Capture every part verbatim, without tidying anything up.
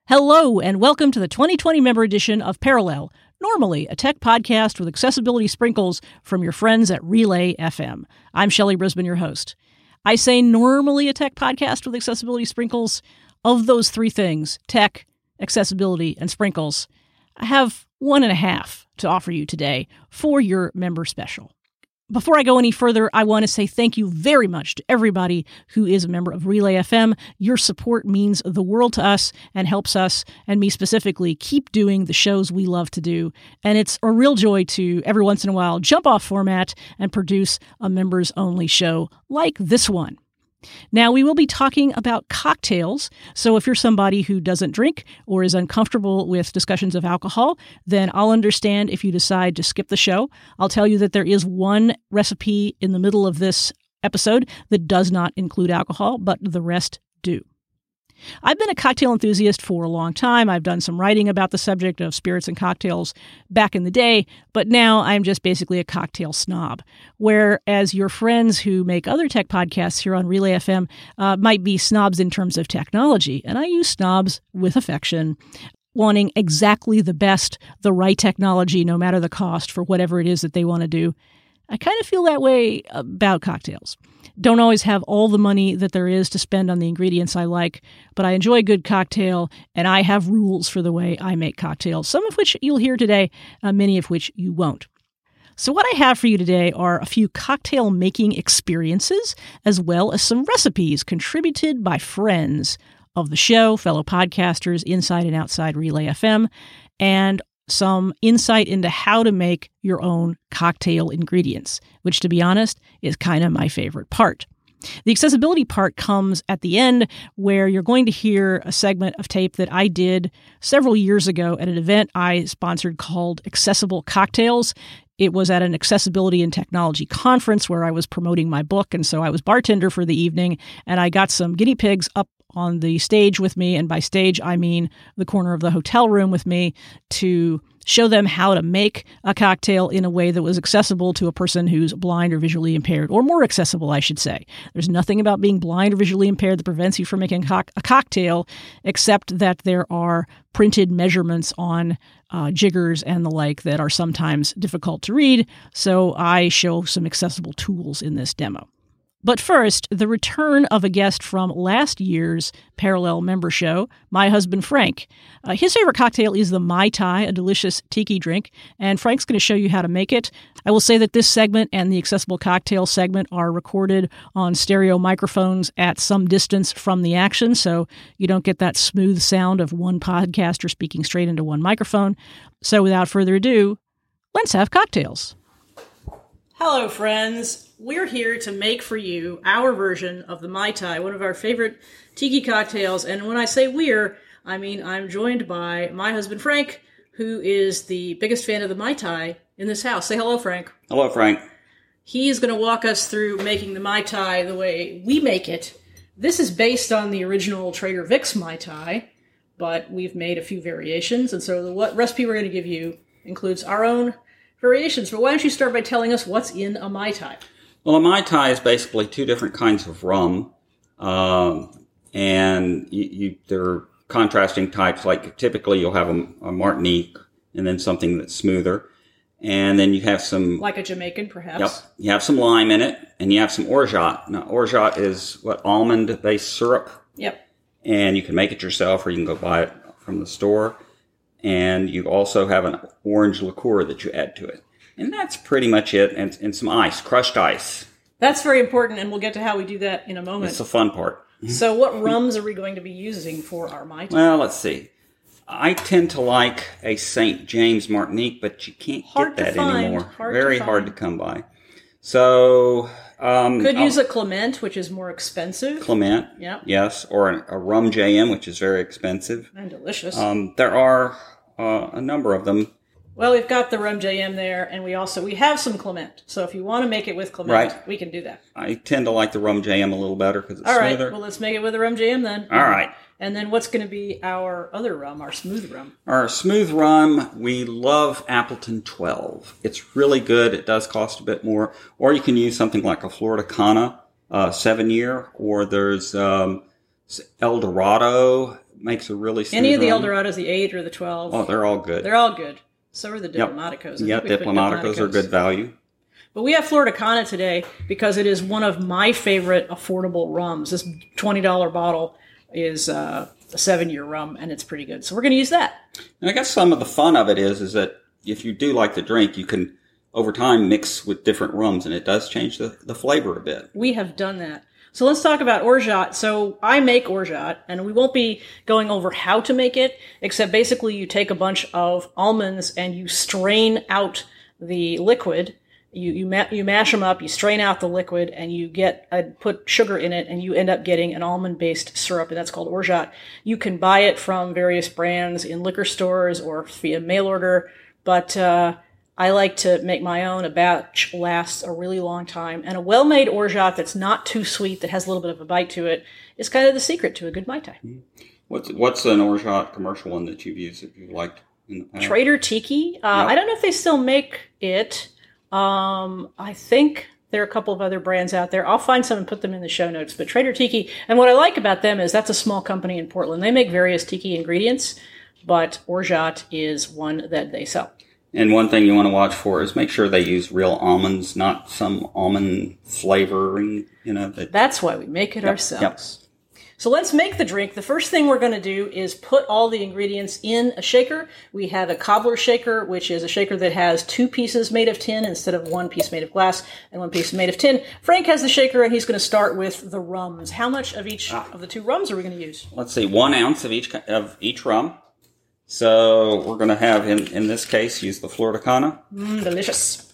Hello, and welcome to the twenty twenty member edition of Parallel, normally a tech podcast with accessibility sprinkles from your friends at Relay F M. I'm Shelley Brisbane, your host. I say normally a tech podcast with accessibility sprinkles. Of those three things, tech, accessibility, and sprinkles, I have one and a half to offer you today for your member special. Before I go any further, I want to say thank you very much to everybody who is a member of Relay F M. Your support means the world to us and helps us, and me specifically, keep doing the shows we love to do. And it's a real joy to, every once in a while, jump off format and produce a members-only show like this one. Now, we will be talking about cocktails, so if you're somebody who doesn't drink or is uncomfortable with discussions of alcohol, then I'll understand if you decide to skip the show. I'll tell you that there is one recipe in the middle of this episode that does not include alcohol, but the rest do. I've been a cocktail enthusiast for a long time. I've done some writing about the subject of spirits and cocktails back in the day, but now I'm just basically a cocktail snob. Whereas your friends who make other tech podcasts here on Relay F M uh, might be snobs in terms of technology, and I use snobs with affection, wanting exactly the best, the right technology, no matter the cost, for whatever it is that they want to do. I kind of feel that way about cocktails. Don't always have all the money that there is to spend on the ingredients I like, but I enjoy a good cocktail, and I have rules for the way I make cocktails, some of which you'll hear today, uh, many of which you won't. So what I have for you today are a few cocktail making experiences, as well as some recipes contributed by friends of the show, fellow podcasters inside and outside Relay F M, and some insight into how to make your own cocktail ingredients, which, to be honest, is kind of my favorite part. The accessibility part comes at the end, where you're going to hear a segment of tape that I did several years ago at an event I sponsored called Accessible Cocktails. It was at an accessibility and technology conference where I was promoting my book, and so I was bartender for the evening, and I got some guinea pigs up on the stage with me, and by stage I mean the corner of the hotel room with me, to show them how to make a cocktail in a way that was accessible to a person who's blind or visually impaired, or more accessible, I should say. There's nothing about being blind or visually impaired that prevents you from making a, co- a cocktail, except that there are printed measurements on uh, jiggers and the like that are sometimes difficult to read, so I show some accessible tools in this demo. But first, the return of a guest from last year's Parallel member show, my husband Frank. Uh, his favorite cocktail is the Mai Tai, a delicious tiki drink, and Frank's going to show you how to make it. I will say that this segment and the Accessible Cocktail segment are recorded on stereo microphones at some distance from the action, so you don't get that smooth sound of one podcaster speaking straight into one microphone. So without further ado, let's have cocktails. Hello, friends. We're here to make for you our version of the Mai Tai, one of our favorite tiki cocktails. And when I say we're, I mean I'm joined by my husband, Frank, who is the biggest fan of the Mai Tai in this house. Say hello, Frank. Hello, Frank. He is going to walk us through making the Mai Tai the way we make it. This is based on the original Trader Vic's Mai Tai, but we've made a few variations. And so the what recipe we're going to give you includes our own variations. But why don't you start by telling us what's in a Mai Tai? Well, a Mai Tai is basically two different kinds of rum, um, and you, you, there are contrasting types. Like typically, you'll have a, a Martinique, and then something that's smoother, and then you have some like a Jamaican, perhaps. Yep, you have some lime in it, and you have some orgeat. Now, orgeat is what almond-based syrup. Yep. And you can make it yourself, or you can go buy it from the store. And you also have an orange liqueur that you add to it. And that's pretty much it. And, and some ice, crushed ice. That's very important, and we'll get to how we do that in a moment. It's the fun part. So what rums are we going to be using for our Mai Tai? Well, let's see. I tend to like a Saint James Martinique, but you can't hard get that find. anymore. Hard Very to hard to come by. So... Um, Could use I'll, a Clement, which is more expensive. Clement, yep. Yes. Or a, a Rum J M, which is very expensive. And delicious. Um, there are uh, a number of them. Well, we've got the Rum J M there, and we also we have some Clement. So if you want to make it with Clement, right. we can do that. I tend to like the Rum J M a little better because it's All right, smoother. well, let's make it with the Rum J M then. All right. And then what's going to be our other rum, our smooth rum? Our smooth rum, we love Appleton twelve. It's really good. It does cost a bit more. Or you can use something like a Florida Cana uh, seven year, or there's um, El Dorado makes a really smooth Any of the rum. El Dorados, the eight or the twelve. Oh, they're all good. They're all good. So are the Yep. Diplomaticos. Yeah, Diplomaticos are good value. But we have Floridacana today because it is one of my favorite affordable rums. This twenty dollars bottle is uh, a seven-year rum, and it's pretty good. So we're going to use that. And I guess some of the fun of it is, is that if you do like the drink, you can, over time, mix with different rums, and it does change the, the flavor a bit. We have done that. So let's talk about orgeat. So I make orgeat, and we won't be going over how to make it, except basically you take a bunch of almonds and you strain out the liquid. You you, ma- you mash them up, you strain out the liquid, and you get uh, put sugar in it, and you end up getting an almond-based syrup, and that's called orgeat. You can buy it from various brands in liquor stores or via mail order, but uh, I like to make my own. A batch lasts a really long time, and a well-made orgeat that's not too sweet, that has a little bit of a bite to it, is kind of the secret to a good Mai Tai. What's what's an orgeat commercial one that you've used that you've liked in the past? Trader Tiki. Uh, Yep. I don't know if they still make it. Um, I think there are a couple of other brands out there. I'll find some and put them in the show notes. But Trader Tiki, and what I like about them is that's a small company in Portland. They make various tiki ingredients, but orgeat is one that they sell. And one thing you want to watch for is make sure they use real almonds, not some almond flavoring, you know. That, That's why we make it Yep, ourselves. So let's make the drink. The first thing we're going to do is put all the ingredients in a shaker. We have a cobbler shaker, which is a shaker that has two pieces made of tin instead of one piece made of glass and one piece made of tin. Frank has the shaker, and he's going to start with the rums. How much of each Ah. of the two rums are we going to use? let's see, one ounce of each ki- of each rum. So we're going to have, in, in this case, use the Floridacana. Mm, delicious.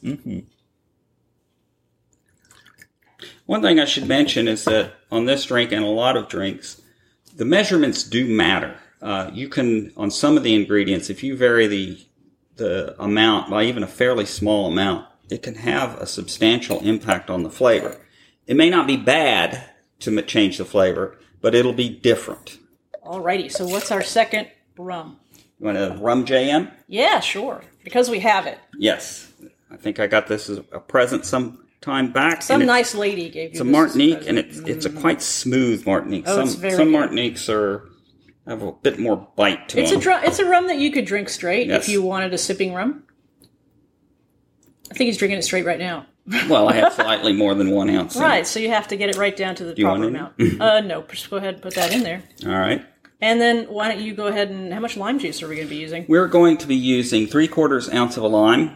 One thing I should mention is that on this drink and a lot of drinks, the measurements do matter. Uh, you can, on some of the ingredients, if you vary the the amount by even a fairly small amount, it can have a substantial impact on the flavor. It may not be bad to ma- change the flavor, but it'll be different. Alrighty, so what's our second rum? You want a rum J M? Yeah, sure, because we have it. Yes. I think I got this as a present some time back. Some and it's- nice lady gave you It's a this as Martinique, and present. it's it's a quite smooth Martinique. Oh, some it's very some good. Martiniques are have a bit more bite to It's a them. dr- it's a rum that you could drink straight Yes. if you wanted a sipping rum. I think he's drinking it straight right now. Well, I have slightly more than one ounce. in it. Right, so you have to get it right down to the you proper want amount. any? uh, no, just go ahead and put that in there. All right. And then why don't you go ahead and, how much lime juice are we going to be using? We're going to be using three quarters ounce of a lime.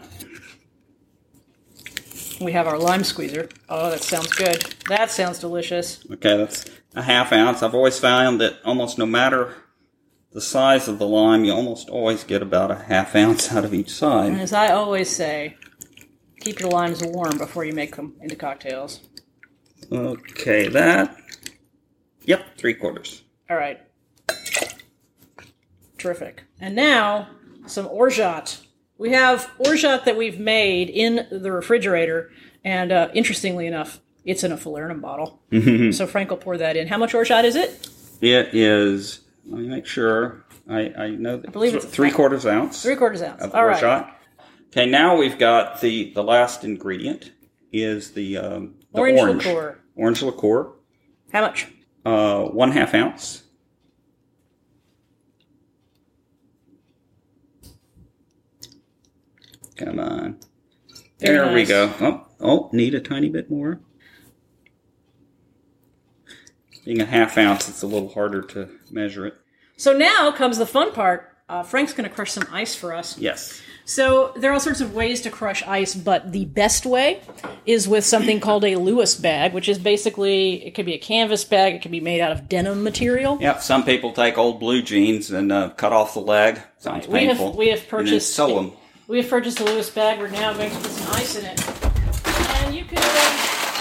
We have our lime squeezer. Oh, that sounds good. That sounds delicious. Okay, that's a half ounce. I've always found that almost no matter the size of the lime, you almost always get about a half ounce out of each And side. as I always say, keep your limes warm before you make them into cocktails. Okay, that. Yep, three quarters. All right. Terrific. And now, some orgeat. We have orgeat that we've made in the refrigerator, and uh, interestingly enough, it's in a falernum bottle. So Frank will pour that in. How much orgeat is it? It is. Let me make sure. I, I know that. I believe it's- three quarters ounce. Three quarters ounce. of All right. orgeat. Okay, now we've got the the last ingredient is the, um, the Orange orange liqueur. Orange liqueur. How much? Uh, one half ounce. Come on. Very There we nice. go. Oh, oh, need a tiny bit more. Being a half ounce, it's a little harder to measure it. So now comes the fun part. Uh, Frank's going to crush some ice for us. Yes. So there are all sorts of ways to crush ice, but the best way is with something called a Lewis bag, which is basically, it could be a canvas bag, it can be made out of denim material. Yep, some people take old blue jeans and uh, cut off the leg. Sounds We have- painful. we have And then purchased- sew them. We have purchased a Lewis bag. We're now going to put some ice in it. And you can... Uh,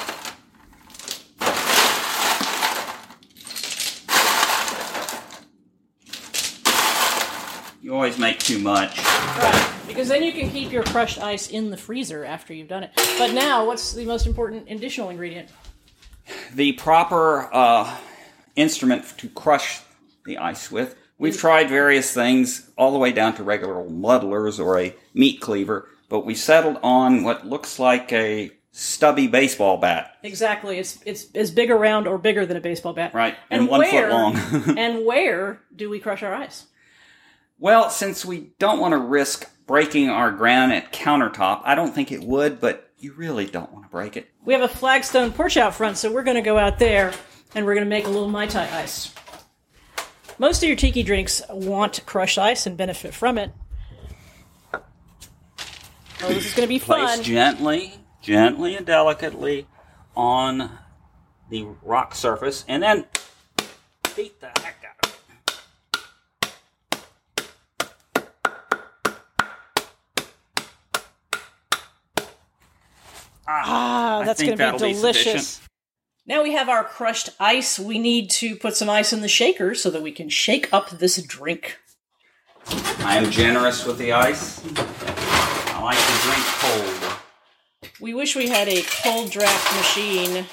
You always make too much. right, because then you can keep your crushed ice in the freezer after you've done it. But now, what's the most important additional ingredient? The proper uh, instrument to crush the ice with. We've tried various things, all the way down to regular old muddlers or a meat cleaver, but we settled on what looks like a stubby baseball bat. Exactly. It's it's as big around or bigger than a baseball bat. Right, and, and one where, foot long. And where do we crush our ice? Well, since we don't want to risk breaking our granite countertop, I don't think it would, but you really don't want to break it. We have a flagstone porch out front, so we're going to go out there and we're going to make a little Mai Tai ice. Most of your tiki drinks want crushed ice and benefit from it. Oh, this is going to be fun. Place gently, gently and delicately on the rock surface, and then beat the heck out of it. Ah, I that's think going to be that'll be delicious. sufficient. Now we have our crushed ice. We need to put some ice in the shaker so that we can shake up this drink. I am generous with the ice. I like to drink cold. We wish we had a cold draft machine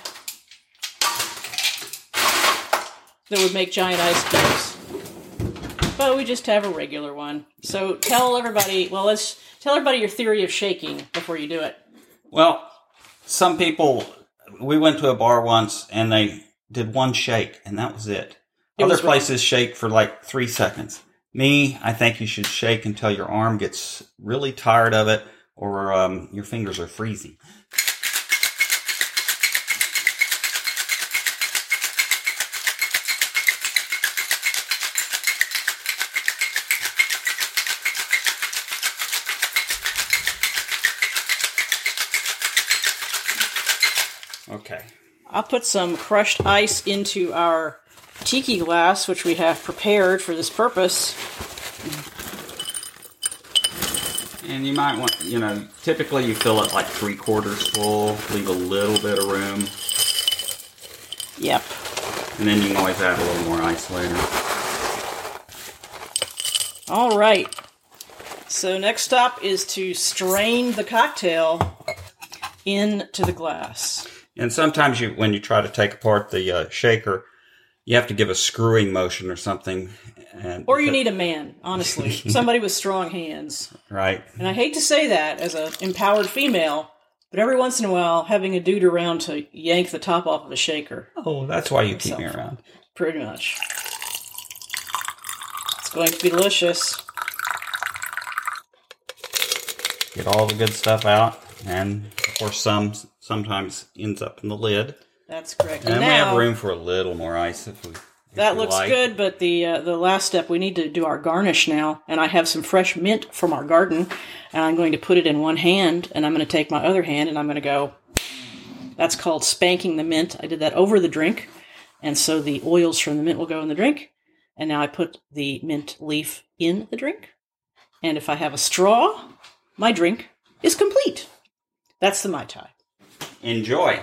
that would make giant ice cubes. But we just have a regular one. So tell everybody, well, let's tell everybody your theory of shaking before you do it. Well, some people, we went to a bar once and they did one shake and that was it. It Other was places shake for like three seconds. Me, I think you should shake until your arm gets really tired of it or um, your fingers are freezing. Okay. I'll put some crushed ice into our tiki glass, which we have prepared for this purpose. And you might want, you know, typically you fill it like three quarters full, leave a little bit of room. Yep. And then you can always add a little more ice later. All right. So next stop is to strain the cocktail into the glass. And sometimes you, when you try to take apart the uh, shaker, you have to give a screwing motion or something. And or you need a man, honestly. Somebody with strong hands. Right. And I hate to say that as an empowered female, but every once in a while, having a dude around to yank the top off of a shaker. Oh, that's why you keep Myself. me around. Pretty much. It's going to be delicious. Get all the good stuff out. And, of course, some sometimes ends up in the lid. That's correct. And, and then now, we have room for a little more ice if we if That we looks like. good, but the uh, the last step, we need to do our garnish now. And I have some fresh mint from our garden, and I'm going to put it in one hand, and I'm going to take my other hand, and I'm going to go, that's called spanking the mint. I did that over the drink, and so the oils from the mint will go in the drink. And now I put the mint leaf in the drink. And if I have a straw, my drink is complete. That's the Mai Tai. Enjoy.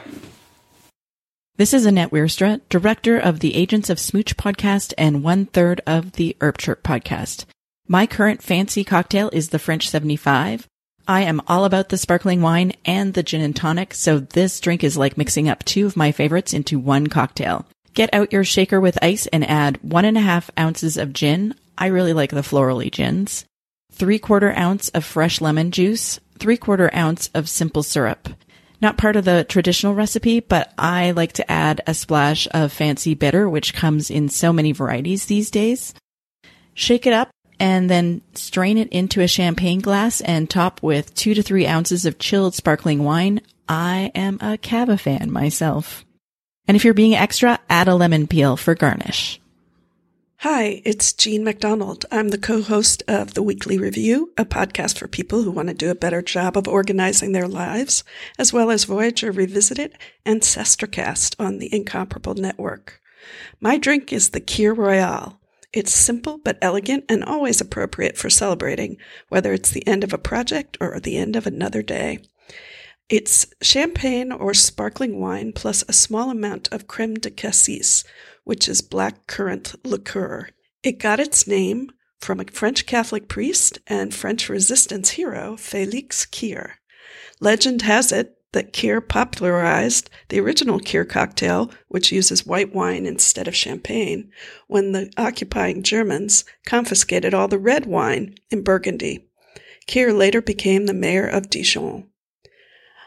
This is Annette Weerstra, director of the Agents of Smooch podcast and one-third of the Herb Chirp podcast. My current fancy cocktail is the French seventy-five. I am all about the sparkling wine and the gin and tonic, so this drink is like mixing up two of my favorites into one cocktail. Get out your shaker with ice and add one and a half ounces of gin. I really like the florally gins. Three-quarter ounce of fresh lemon juice. Three-quarter ounce of simple syrup. Not part of the traditional recipe, but I like to add a splash of fancy bitter, which comes in so many varieties these days. Shake it up and then strain it into a champagne glass and top with two to three ounces of chilled sparkling wine. I am a Cava fan myself. And if you're being extra, add a lemon peel for garnish. Hi, it's Jean MacDonald. I'm the co-host of The Weekly Review, a podcast for people who want to do a better job of organizing their lives, as well as Voyager Revisited and Sestracast on the Incomparable Network. My drink is the Kir Royale. It's simple but elegant and always appropriate for celebrating, whether it's the end of a project or the end of another day. It's champagne or sparkling wine plus a small amount of creme de cassis, which is black currant liqueur. It got its name from a French Catholic priest and French resistance hero, Félix Kir. Legend has it that Kir popularized the original Kir cocktail, which uses white wine instead of champagne, when the occupying Germans confiscated all the red wine in Burgundy. Kir later became the mayor of Dijon.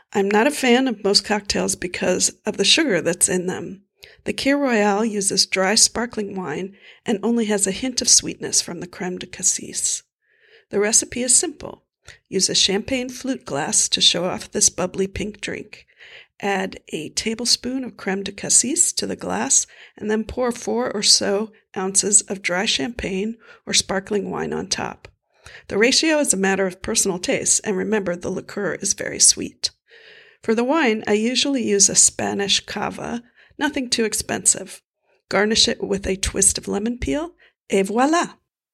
I'm not a fan of most cocktails because of the sugar that's in them. The Kir Royale uses dry sparkling wine and only has a hint of sweetness from the creme de cassis. The recipe is simple. Use a champagne flute glass to show off this bubbly pink drink. Add a tablespoon of creme de cassis to the glass and then pour four or so ounces of dry champagne or sparkling wine on top. The ratio is a matter of personal taste, and remember the liqueur is very sweet. For the wine, I usually use a Spanish cava, nothing too expensive. Garnish it with a twist of lemon peel, et voila!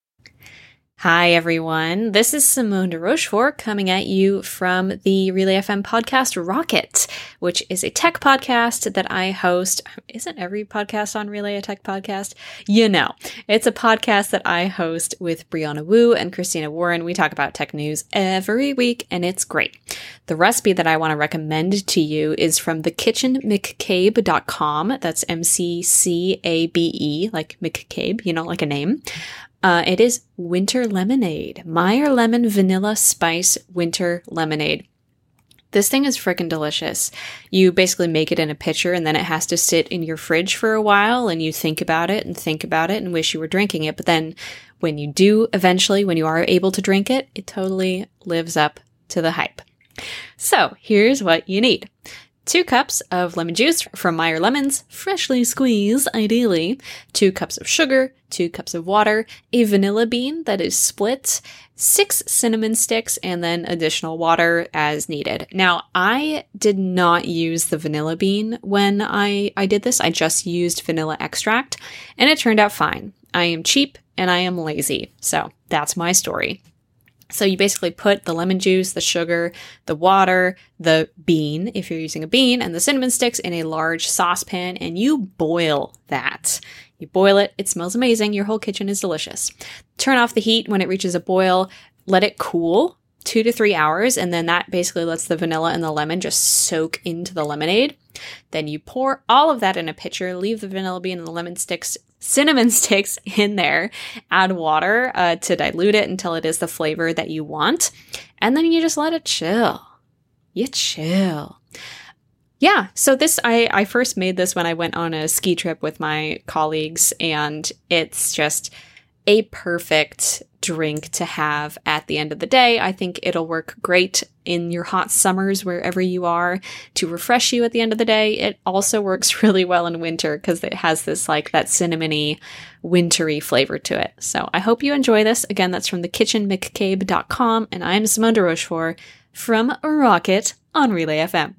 Hi, everyone. This is Simone de Rochefort coming at you from the Relay F M podcast Rocket, which is a tech podcast that I host. Isn't every podcast on Relay a tech podcast? You know, it's a podcast that I host with Brianna Wu and Christina Warren. We talk about tech news every week, and it's great. The recipe that I want to recommend to you is from the kitchen mccabe dot com. That's M C C A B E, like McCabe, you know, like a name. Uh, it is winter lemonade, Meyer Lemon Vanilla Spice Winter Lemonade. This thing is freaking delicious. You basically make it in a pitcher and then it has to sit in your fridge for a while and you think about it and think about it and wish you were drinking it. But then when you do eventually, when you are able to drink it, it totally lives up to the hype. So here's what you need. Two cups of lemon juice from Meyer Lemons, freshly squeezed, ideally. Two cups of sugar, two cups of water, a vanilla bean that is split, six cinnamon sticks, and then additional water as needed. Now, I did not use the vanilla bean when I, I did this. I just used vanilla extract, and it turned out fine. I am cheap, and I am lazy. So that's my story. So you basically put the lemon juice, the sugar, the water, the bean, if you're using a bean, and the cinnamon sticks in a large saucepan, and you boil that. You boil it. It smells amazing. Your whole kitchen is delicious. Turn off the heat when it reaches a boil. Let it cool two to three hours, and then that basically lets the vanilla and the lemon just soak into the lemonade. Then you pour all of that in a pitcher, leave the vanilla bean and the lemon sticks, cinnamon sticks in there, add water uh, to dilute it until it is the flavor that you want, and then you just let it chill. You chill. Yeah, so this, I, I first made this when I went on a ski trip with my colleagues, and it's just a perfect drink to have at the end of the day. I think it'll work great in your hot summers wherever you are to refresh you at the end of the day. It also works really well in winter because it has this like that cinnamony, wintry flavor to it. So I hope you enjoy this. Again, that's from the kitchen mccabe dot com, and I'm Simone de Rochefort from Rocket on Relay F M.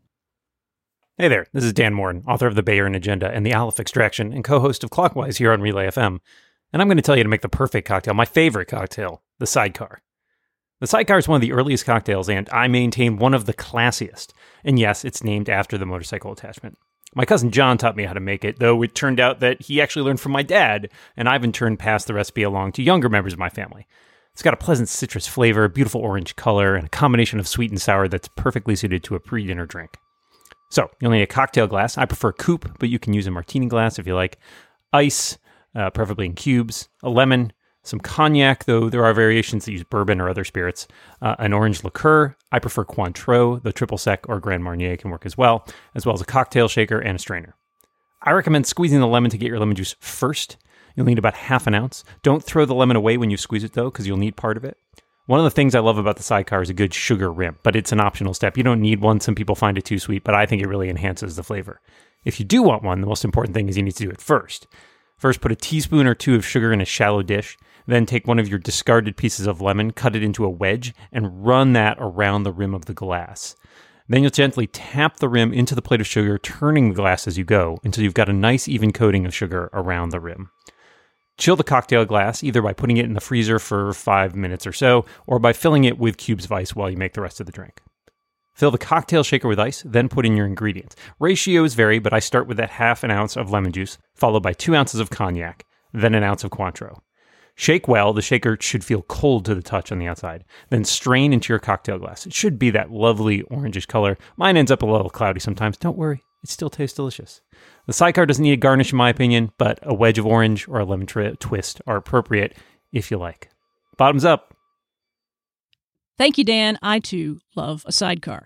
Hey there, this is Dan Morin, author of The Bayern Agenda and The Aleph Extraction, and co-host of Clockwise here on Relay F M. And I'm going to tell you to make the perfect cocktail, my favorite cocktail, the Sidecar. The Sidecar is one of the earliest cocktails, and I maintain one of the classiest. And yes, it's named after the motorcycle attachment. My cousin John taught me how to make it, though it turned out that he actually learned from my dad, and I've in turn passed the recipe along to younger members of my family. It's got a pleasant citrus flavor, beautiful orange color, and a combination of sweet and sour that's perfectly suited to a pre-dinner drink. So, you'll need a cocktail glass. I prefer coupe, but you can use a martini glass if you like. Ice, Uh, preferably in cubes, a lemon, some cognac, though there are variations that use bourbon or other spirits, uh, an orange liqueur. I prefer Cointreau, the triple sec or Grand Marnier can work as well, as well as a cocktail shaker and a strainer. I recommend squeezing the lemon to get your lemon juice first. You'll need about half an ounce. Don't throw the lemon away when you squeeze it, though, because you'll need part of it. One of the things I love about the Sidecar is a good sugar rim, but it's an optional step. You don't need one. Some people find it too sweet, but I think it really enhances the flavor. If you do want one, the most important thing is you need to do it first. First, put a teaspoon or two of sugar in a shallow dish. Then take one of your discarded pieces of lemon, cut it into a wedge, and run that around the rim of the glass. Then you'll gently tap the rim into the plate of sugar, turning the glass as you go, until you've got a nice even coating of sugar around the rim. Chill the cocktail glass, either by putting it in the freezer for five minutes or so, or by filling it with cubes of ice while you make the rest of the drink. Fill the cocktail shaker with ice, then put in your ingredients. Ratios vary, but I start with that half an ounce of lemon juice, followed by two ounces of cognac, then an ounce of Cointreau. Shake well. The shaker should feel cold to the touch on the outside. Then strain into your cocktail glass. It should be that lovely orangish color. Mine ends up a little cloudy sometimes. Don't worry, it still tastes delicious. The Sidecar doesn't need a garnish in my opinion, but a wedge of orange or a lemon tri- twist are appropriate if you like. Bottoms up. Thank you, Dan. I, too, love a Sidecar.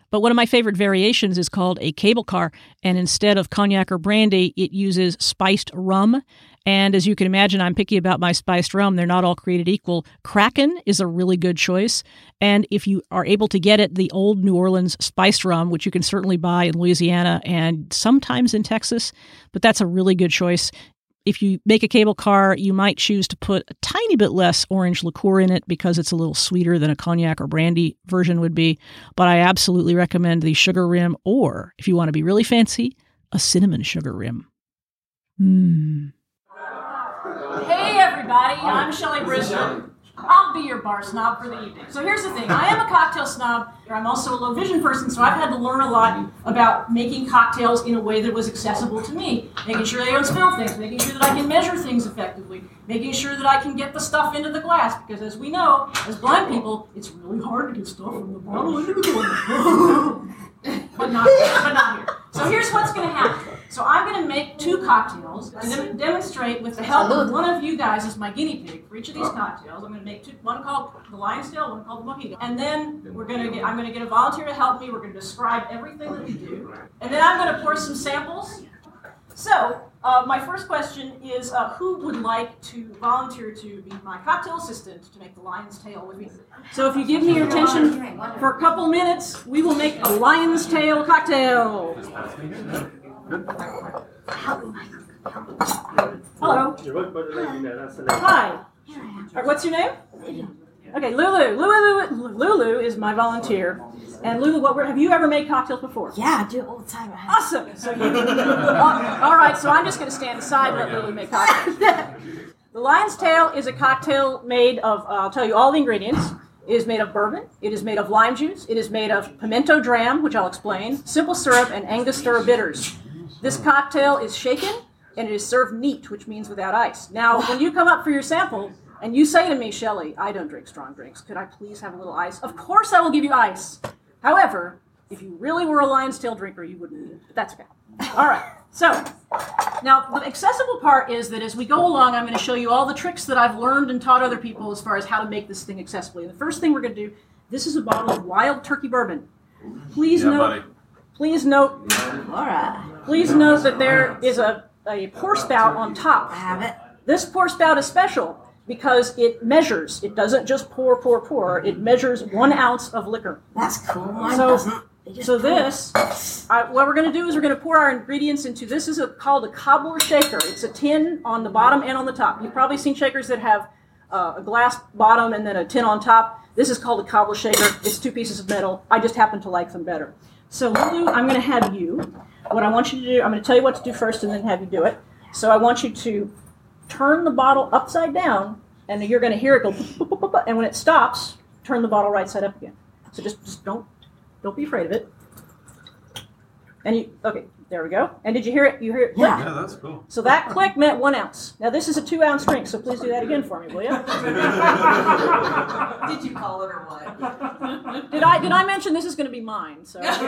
But one of my favorite variations is called a cable car, and instead of cognac or brandy, it uses spiced rum. And as you can imagine, I'm picky about my spiced rum. They're not all created equal. Kraken is a really good choice. And if you are able to get it, the old New Orleans spiced rum, which you can certainly buy in Louisiana and sometimes in Texas, but that's a really good choice. If you make a cable car, you might choose to put a tiny bit less orange liqueur in it because it's a little sweeter than a cognac or brandy version would be. But I absolutely recommend the sugar rim, or if you want to be really fancy, a cinnamon sugar rim. Mmm. Hey everybody, I'm Shelley Brisbane. I'll be your bar snob for the evening. So here's the thing, I am a cocktail snob. I'm also a low vision person, so I've had to learn a lot about making cocktails in a way that was accessible to me. Making sure they don't spill things, making sure that I can measure things effectively, making sure that I can get the stuff into the glass, because as we know, as blind people, it's really hard to get stuff from the bottle into the glass. but, not, but not here. So here's what's going to happen. So I'm going to make two cocktails and dem- demonstrate with the help of one of you guys as my guinea pig for each of these cocktails. I'm going to make two, one called the Lion's Tail, one called the Mojito. And then we're going to get, I'm going to get a volunteer to help me. We're going to describe everything that we do. And then I'm going to pour some samples. So uh, my first question is, uh, who would like to volunteer to be my cocktail assistant to make the Lion's Tail with me? So if you give me your attention for a couple minutes, we will make a Lion's Tail cocktail. Hello. Hi. What's your name? Okay, Lulu. Lulu. Lulu is my volunteer. And Lulu, what were, have you ever made cocktails before? Yeah, I do it all the time. Awesome. So you, uh, all right, so I'm just going to stand aside and let Lulu make cocktails. The Lion's Tail is a cocktail made of, uh, I'll tell you all the ingredients. It is made of bourbon, it is made of lime juice, it is made of pimento dram, which I'll explain, simple syrup, and Angostura bitters. This cocktail is shaken, and it is served neat, which means without ice. Now, when you come up for your sample, and you say to me, Shelley, I don't drink strong drinks, could I please have a little ice? Of course I will give you ice. However, if you really were a Lion's Tail drinker, you wouldn't need it, but that's okay. All right, so, now the accessible part is that as we go along, I'm going to show you all the tricks that I've learned and taught other people as far as how to make this thing accessibly. And the first thing we're going to do, this is a bottle of Wild Turkey Bourbon. Please yeah, note, buddy. please note, all right. Please note that there is a, a pour spout on top. I have it. This pour spout is special because it measures. It doesn't just pour, pour, pour. It measures one ounce of liquor. That's cool. Mine so, doesn't. So this, uh, what we're going to do is we're going to pour our ingredients into, this is a, called a cobbler shaker. It's a tin on the bottom and on the top. You've probably seen shakers that have uh, a glass bottom and then a tin on top. This is called a cobbler shaker. It's two pieces of metal. I just happen to like them better. So Lulu, I'm going to have you, what I want you to do, I'm going to tell you what to do first and then have you do it. So I want you to turn the bottle upside down, and you're going to hear it go, boop, boop, boop, boop, and when it stops, turn the bottle right side up again. So just, just don't, don't be afraid of it. And you, okay, there we go. And did you hear it? You hear it click? Yeah, yeah that's cool. So that click meant one ounce. Now this is a two ounce drink, so please do that again for me, will you? Did you call it or what? Did I, did I mention this is going to be mine? So. uh,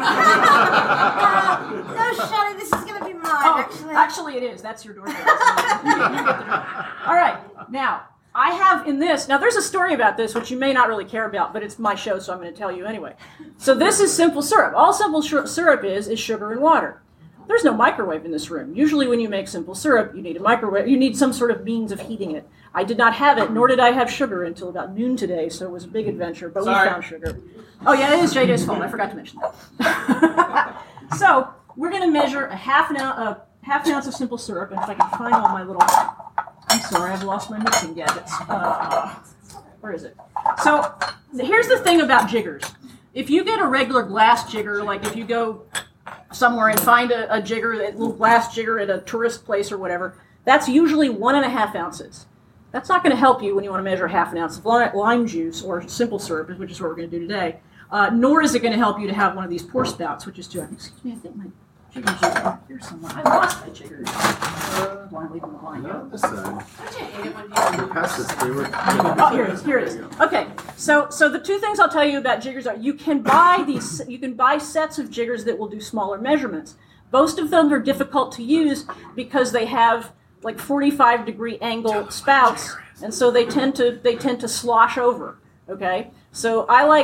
no, Shelley, this is going to be mine, oh, actually. Actually it is. That's your door. All right, now. I have in this, now there's a story about this which you may not really care about, but it's my show, so I'm going to tell you anyway. So this is simple syrup. All simple sh- syrup is is sugar and water. There's no microwave in this room. Usually when you make simple syrup, you need a microwave, you need some sort of means of heating it. I did not have it, nor did I have sugar until about noon today, so it was a big adventure, but Sorry. we found sugar. Oh yeah, it is J J's fault, I forgot to mention that. So we're going to measure a half an, ounce, a half an ounce of simple syrup, and if I can find all my little... I'm sorry, I've lost my mixing gadgets. Uh, where is it? So here's the thing about jiggers. If you get a regular glass jigger, like if you go somewhere and find a, a jigger, a little glass jigger at a tourist place or whatever, that's usually one and a half ounces. That's not going to help you when you want to measure half an ounce of lime juice or simple syrup, which is what we're going to do today. Uh, nor is it going to help you to have one of these pour spouts, which is two. Excuse me, I think my jiggers are here somewhere. I lost my jiggers. Uh, why leave them behind? This side. Pass this through. Oh, here it is. Here it is. Okay, so so the two things I'll tell you about jiggers are you can buy these. You can buy sets of jiggers that will do smaller measurements. Most of them are difficult to use because they have like forty-five degree angle spouts, and so they tend to they tend to slosh over. Okay, so I like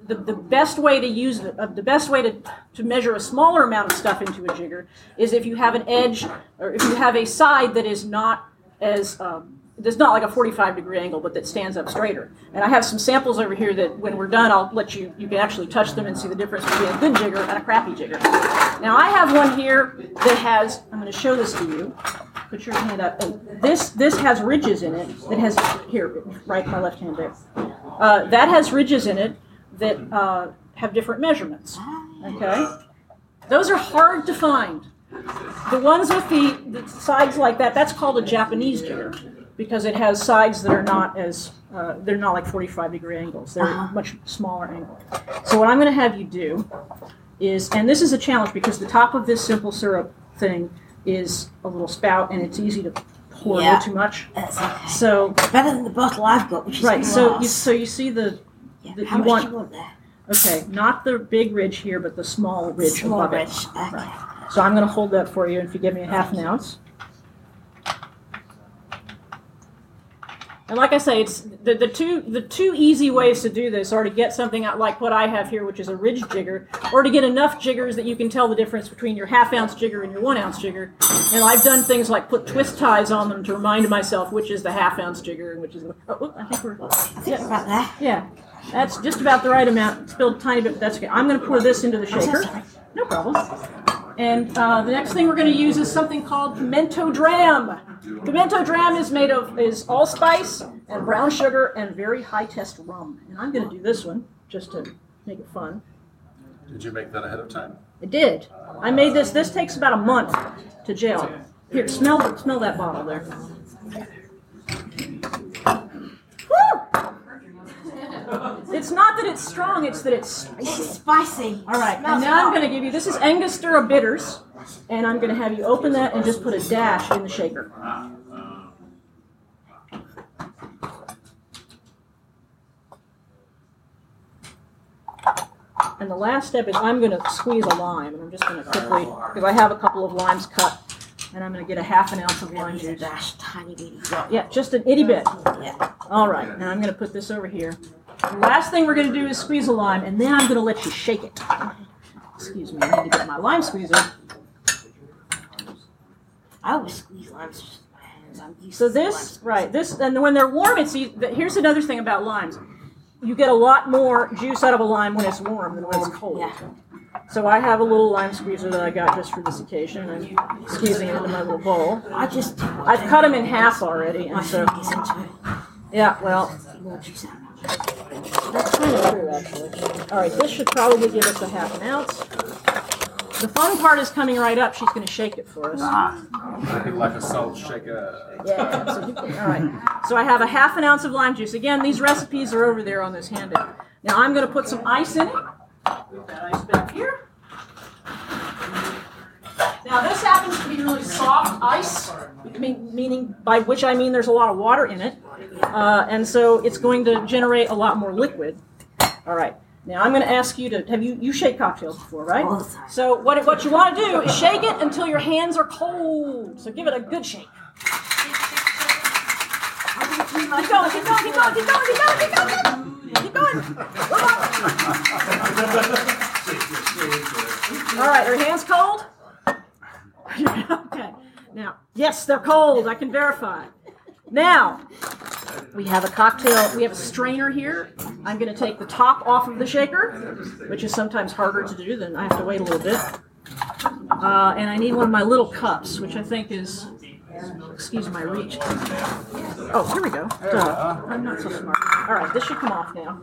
the, the best way to use the, uh, the best way to, to measure a smaller amount of stuff into a jigger is if you have an edge, or if you have a side that is not as um, there's not like a forty-five degree angle, but that stands up straighter. And I have some samples over here that when we're done, I'll let you, you can actually touch them and see the difference between a good jigger and a crappy jigger. Now I have one here that has, I'm going to show this to you. Put your hand up. This, this has ridges in it that has, here, right, my left hand there. Uh, that has ridges in it that uh, have different measurements, okay? Those are hard to find. The ones with the, the sides like that, that's called a Japanese jigger, because it has sides that are not as, uh, they're not like forty-five degree angles. They're uh-huh. much smaller angle. So what I'm going to have you do is, and this is a challenge because the top of this simple syrup thing is a little spout and it's easy to pour yeah, a little too much. That's okay. So it's better than the bottle I've got, which is right. glass. So you, so you see the, yeah, the how you much want, do you want there? Okay, not the big ridge here, but the small ridge small above ridge. it. Okay. Right. So I'm going to hold that for you, and if you give me a half an ounce. And like I say, it's the, the two the two easy ways to do this are to get something out like what I have here, which is a ridge jigger, or to get enough jiggers that you can tell the difference between your half ounce jigger and your one ounce jigger. And I've done things like put twist ties on them to remind myself which is the half ounce jigger and which is the. Oh, I think we're. I think yeah. about that. Yeah, that's just about the right amount. Spilled a tiny bit, but that's okay. I'm going to pour this into the shaker. No problem. And uh, the next thing we're going to use is something called pimento dram. Pimento dram is made of is allspice and brown sugar and very high test rum. And I'm going to do this one just to make it fun. Did you make that ahead of time? I did. I made this. This takes about a month to gel. Here, smell smell that bottle there. It's not that it's strong, it's that it's spicy. It's spicy. All right, and now I'm going to give you, this is Angostura Bitters, and I'm going to have you open that and just put a dash in the shaker. And the last step is I'm going to squeeze a lime, and I'm just going to quickly, because I have a couple of limes cut, and I'm going to get a half an ounce of lime juice. Dash, tiny bitty. Yeah, just an itty bit. Yeah. All right, and I'm going to put this over here. The last thing we're going to do is squeeze a lime, and then I'm going to let you shake it. Excuse me, I need to get my lime squeezer. I always squeeze limes with my hands. I'm used So to this, limes. right, this, and when they're warm, it's e- here's another thing about limes. You get a lot more juice out of a lime when it's warm than when it's cold. Yeah. So I have a little lime squeezer that I got just for this occasion. I'm squeezing it into my little bowl. I just do I've cut them in half already, my and so fingers into it. yeah, well, More juice out. that's kind of true actually. All right, this should probably give us a half an ounce. The fun part is coming right up. She's going to shake it for us. Like a salt shaker. Yeah, so you can, all right. So I have a half an ounce of lime juice. Again, these recipes are over there on this handout. Now I'm going to put some ice in it. Put that ice back here. Now this happens to be really soft ice, meaning by which I mean there's a lot of water in it, uh, and so it's going to generate a lot more liquid. All right. Now I'm going to ask you to have you you shake cocktails before, right? All the time. So what what you want to do is shake it until your hands are cold. So give it a good shake. Keep going, keep going, keep going, keep going, keep going, keep going, keep going. Keep going. All right, are your hands cold? Okay. Now, yes, they're cold. I can verify. Now, we have a cocktail, we have a strainer here. I'm going to take the top off of the shaker, which is sometimes harder to do than I have to wait a little bit. Uh, and I need one of my little cups, which I think is, excuse my reach. Oh, here we go. Duh. I'm not so smart. All right, this should come off now.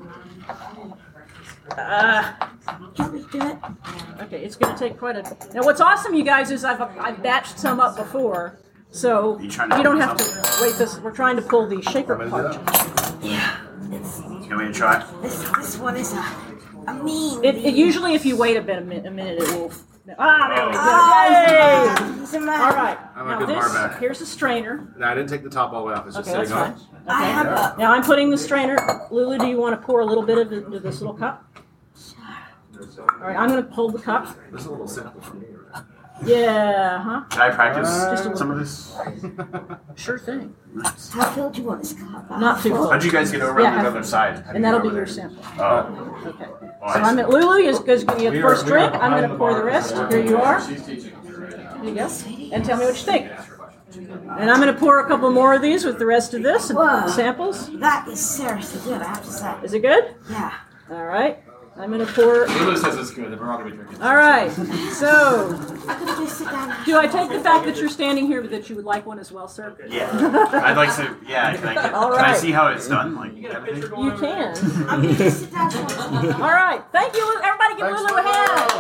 Uh, Can we do it? okay, it's going to take quite a... Now, what's awesome, you guys, is I've, I've batched some up before. So you, you don't have to wait. This we're trying to pull the shaker part. Yeah. It's, You want me to try? this this one is a, a mean. It, it usually, if you wait a bit, a minute, a minute, it will. Ah, there we go. Oh, Yay! he's a man. All right. I'm a Now good this. barback. Here's the strainer. No, I didn't take the top all the way off. It's just Okay, that's sitting fine. on. I have a. Now I'm putting the strainer. Lulu, do you want to pour a little bit of it into this little cup? All right. I'm going to hold the cup. This is a little simple for me. Right? Yeah, huh? Can I practice Just a little some of bit. this? Sure thing. How filled you want this cup? Not too full. How'd you guys get over Yeah, on the have- other side? How'd you And that'll get be over your there? sample. Oh. Okay. Oh, So I I'm see. at Lulu is going to get the We first are- we are drink. I'm behind going to the pour bar. the rest. Here you are. There you go. And tell me what you think. And I'm going to pour a couple more of these with the rest of this and Whoa. samples. That is seriously good, I have to say. Is it good? Yeah. All right. I'm going to pour. Lulu says it's good. We're not going to be drinking. All right. So, I could just sit down and do I take the fact that you're standing here that you would like one as well, sir? Yeah, I'd like to. Yeah, can I, get, All can I right. see how it's done? Like everything? You can. I'm gonna just sit down and All right. Thank you. Everybody give Lulu a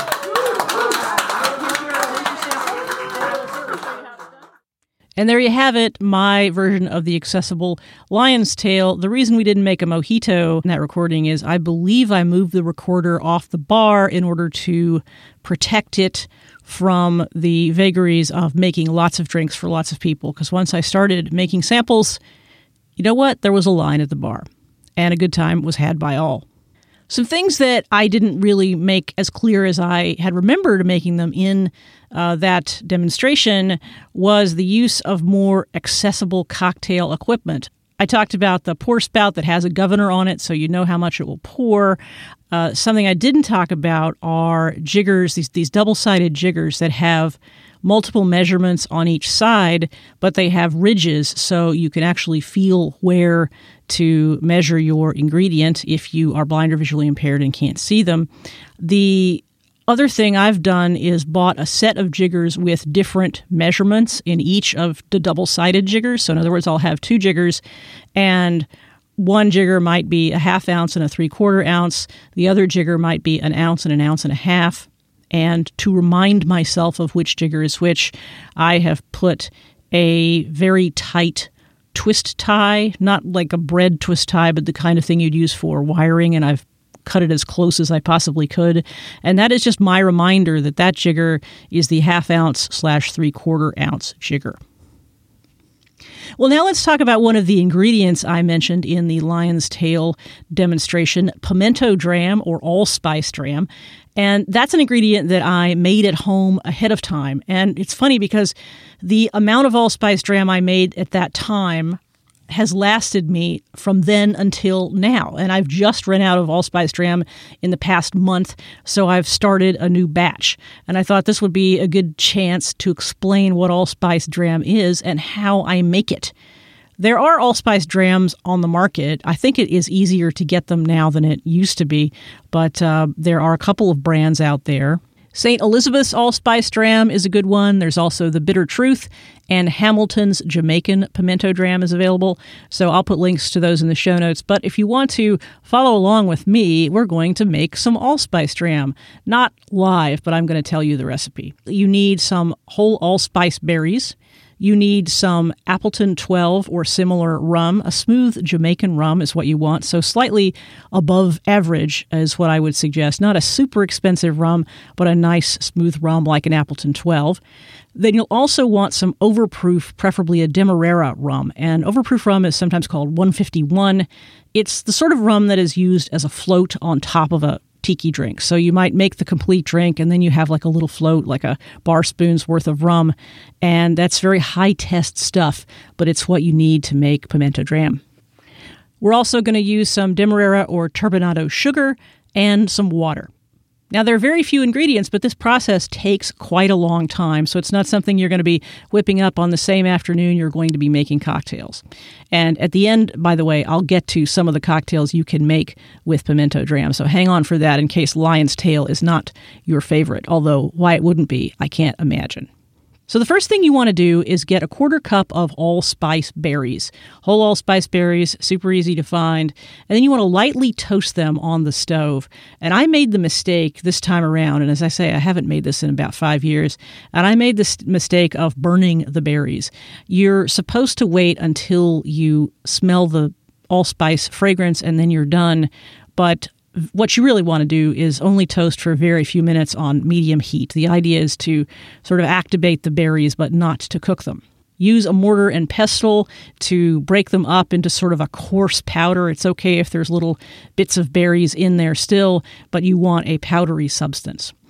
hand. And there you have it, my version of the accessible Lion's Tail. The reason we didn't make a mojito in that recording is I believe I moved the recorder off the bar in order to protect it from the vagaries of making lots of drinks for lots of people. Because once I started making samples, you know what? There was a line at the bar, and a good time was had by all. Some things that I didn't really make as clear as I had remembered making them in uh, that demonstration was the use of more accessible cocktail equipment. I talked about the pour spout that has a governor on it so you know how much it will pour. Uh, something I didn't talk about are jiggers, these, these double-sided jiggers that have multiple measurements on each side, but they have ridges so you can actually feel where to measure your ingredient if you are blind or visually impaired and can't see them. The other thing I've done is bought a set of jiggers with different measurements in each of the double-sided jiggers. So in other words, I'll have two jiggers, and one jigger might be a half ounce and a three-quarter ounce. The other jigger might be an ounce and an ounce and a half. And to remind myself of which jigger is which, I have put a very tight twist tie, not like a bread twist tie, but the kind of thing you'd use for wiring, and I've cut it as close as I possibly could. And that is just my reminder that that jigger is the half ounce slash three-quarter ounce jigger. Well, now let's talk about one of the ingredients I mentioned in the Lion's Tail demonstration, pimento dram or allspice dram. And that's an ingredient that I made at home ahead of time. And it's funny because the amount of allspice dram I made at that time has lasted me from then until now. And I've just run out of allspice dram in the past month, so I've started a new batch. And I thought this would be a good chance to explain what allspice dram is and how I make it. There are allspice drams on the market. I think it is easier to get them now than it used to be, but uh, there are a couple of brands out there. Saint Elizabeth's Allspice Dram is a good one. There's also the Bitter Truth, and Hamilton's Jamaican Pimento Dram is available. So I'll put links to those in the show notes. But if you want to follow along with me, we're going to make some allspice dram. Not live, but I'm going to tell you the recipe. You need some whole allspice berries. You need some Appleton twelve or similar rum. A smooth Jamaican rum is what you want, so slightly above average is what I would suggest. Not a super expensive rum, but a nice smooth rum like an Appleton twelve. Then you'll also want some overproof, preferably a Demerara rum. And overproof rum is sometimes called one fifty-one. It's the sort of rum that is used as a float on top of a tiki drink. So you might make the complete drink and then you have like a little float, like a bar spoon's worth of rum. And that's very high test stuff, but it's what you need to make pimento dram. We're also going to use some Demerara or turbinado sugar and some water. Now, there are very few ingredients, but this process takes quite a long time, so it's not something you're going to be whipping up on the same afternoon you're going to be making cocktails. And at the end, by the way, I'll get to some of the cocktails you can make with pimento dram, so hang on for that in case Lion's Tail is not your favorite, although why it wouldn't be, I can't imagine. So the first thing you want to do is get a quarter cup of allspice berries. Whole allspice berries, super easy to find. And then you want to lightly toast them on the stove. And I made the mistake this time around, and as I say, I haven't made this in about five years, and I made this mistake of burning the berries. You're supposed to wait until you smell the allspice fragrance and then you're done, but what you really want to do is only toast for a very few minutes on medium heat. The idea is to sort of activate the berries, but not to cook them. Use a mortar and pestle to break them up into sort of a coarse powder. It's okay if there's little bits of berries in there still, but you want a powdery substance.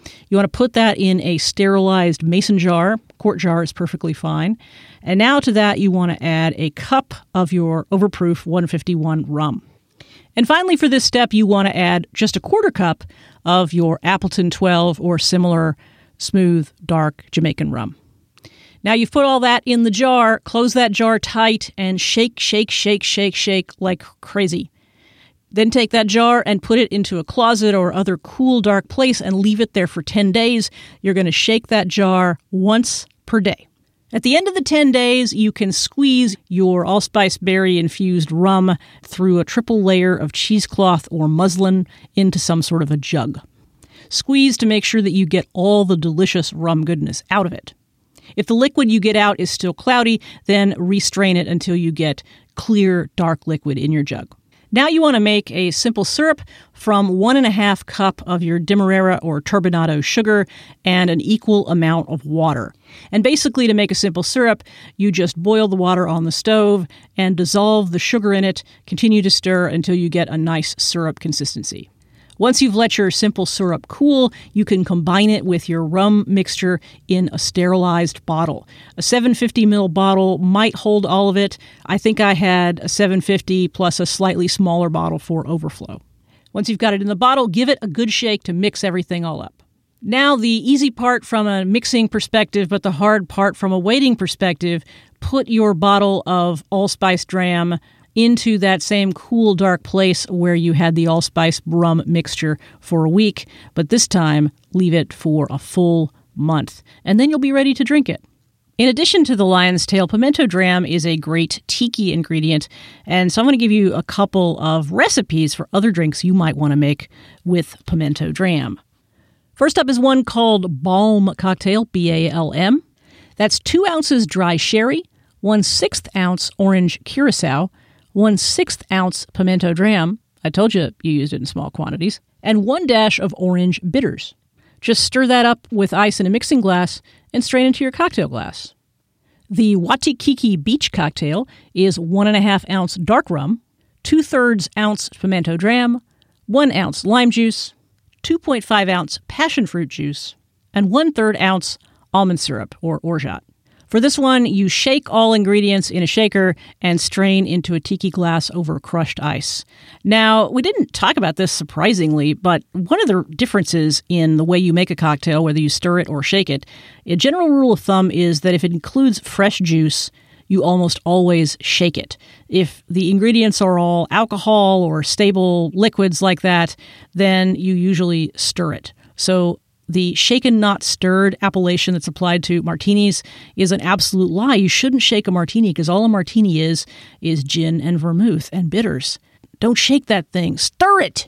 You want to put that in a sterilized mason jar. Quart jar is perfectly fine. And now to that, you want to add a cup of your overproof one fifty-one rum. And finally, for this step, you want to add just a quarter cup of your Appleton twelve or similar smooth, dark Jamaican rum. Now you've put all that in the jar, close that jar tight, and shake, shake, shake, shake, shake like crazy. Then take that jar and put it into a closet or other cool, dark place and leave it there for ten days. You're going to shake that jar once per day. At the end of the ten days, you can squeeze your allspice berry-infused rum through a triple layer of cheesecloth or muslin into some sort of a jug. Squeeze to make sure that you get all the delicious rum goodness out of it. If the liquid you get out is still cloudy, then restrain it until you get clear, dark liquid in your jug. Now you want to make a simple syrup from one and a half cup of your Demerara or turbinado sugar and an equal amount of water. And basically, to make a simple syrup, you just boil the water on the stove and dissolve the sugar in it. Continue to stir until you get a nice syrup consistency. Once you've let your simple syrup cool, you can combine it with your rum mixture in a sterilized bottle. A seven hundred fifty milliliter bottle might hold all of it. I think I had a seven hundred fifty plus a slightly smaller bottle for overflow. Once you've got it in the bottle, give it a good shake to mix everything all up. Now, the easy part from a mixing perspective, but the hard part from a waiting perspective, put your bottle of allspice dram into that same cool, dark place where you had the allspice rum mixture for a week, but this time leave it for a full month, and then you'll be ready to drink it. In addition to the lion's tail, pimento dram is a great tiki ingredient, and so I'm going to give you a couple of recipes for other drinks you might want to make with pimento dram. First up is one called Balm Cocktail, B A L M. That's two ounces dry sherry, one sixth ounce orange curacao, one sixth ounce pimento dram, I told you you used it in small quantities, and one dash of orange bitters. Just stir that up with ice in a mixing glass and strain into your cocktail glass. The Waikiki Beach Cocktail is one and a half ounce dark rum, two-thirds ounce pimento dram, one ounce lime juice, two point five ounce passion fruit juice, and one-third ounce almond syrup or orgeat. For this one, you shake all ingredients in a shaker and strain into a tiki glass over crushed ice. Now, we didn't talk about this surprisingly, but one of the differences in the way you make a cocktail, whether you stir it or shake it, a general rule of thumb is that if it includes fresh juice, you almost always shake it. If the ingredients are all alcohol or stable liquids like that, then you usually stir it. So the shaken not stirred appellation that's applied to martinis is an absolute lie. You shouldn't shake a martini because all a martini is is gin and vermouth and bitters. Don't shake that thing. Stir it.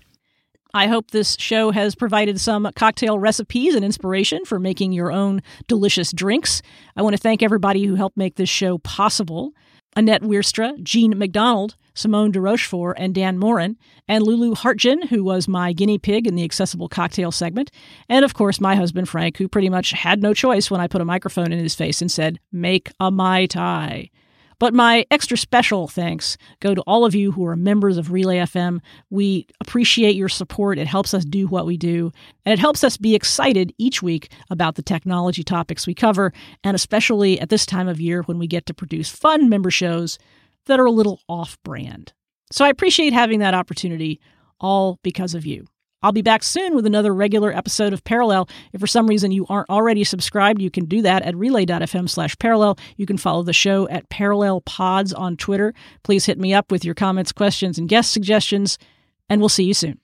I hope this show has provided some cocktail recipes and inspiration for making your own delicious drinks. I want to thank everybody who helped make this show possible. Annette Wierstra, Jean McDonald, Simone de Rochefort, and Dan Morin, and Lulu Hartgen, who was my guinea pig in the accessible cocktail segment, and of course my husband Frank, who pretty much had no choice when I put a microphone in his face and said, "Make a Mai Tai." But my extra special thanks go to all of you who are members of Relay F M. We appreciate your support. It helps us do what we do, and it helps us be excited each week about the technology topics we cover, and especially at this time of year when we get to produce fun member shows that are a little off-brand. So I appreciate having that opportunity, all because of you. I'll be back soon with another regular episode of Parallel. If for some reason you aren't already subscribed, you can do that at relay.fm slash parallel. You can follow the show at Parallel Pods on Twitter. Please hit me up with your comments, questions, and guest suggestions, and we'll see you soon.